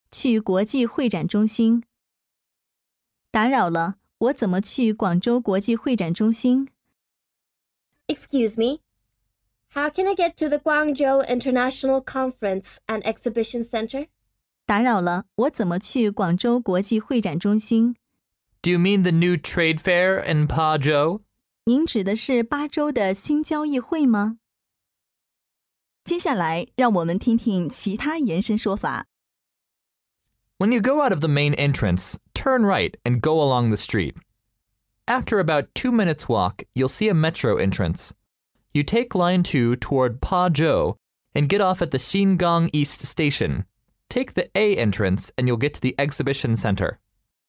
去国际会展中心。打扰了，我怎么去广州国际会展中心？ Excuse me. How can I get to the Guangzhou International Conference and Exhibition Center? 打扰了，我怎么去广州国际会展中心？ Do you mean the new trade fair in Pazhou? 您指的是巴州的新交易会吗？接下来，让我们听听其他延伸说法。 When you go out of the main entrance, turn right and go along the street. After about 2 minutes walk, you'll see a metro entrance. You take line 2 toward Pazhou and get off at the Xingang East Station. Take the A entrance and you'll get to the exhibition center.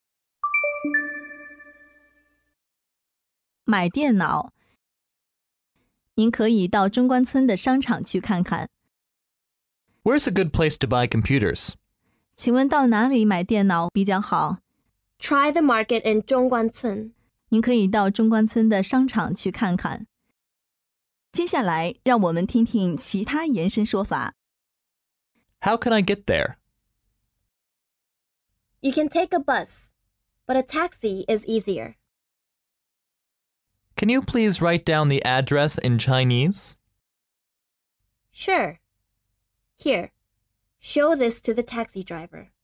买电脑，您可以到中关村的商场去看看。 Where's a good place to buy computers? 请问到哪里买电脑比较好？ Try the market in Zhongguancun. 您可以到中关村的商场去看看。接下来，让我们听听其他延伸说法。 How can I get there? You can take a bus, but a taxi is easier. Can you please write down the address in Chinese? Sure. Here, show this to the taxi driver.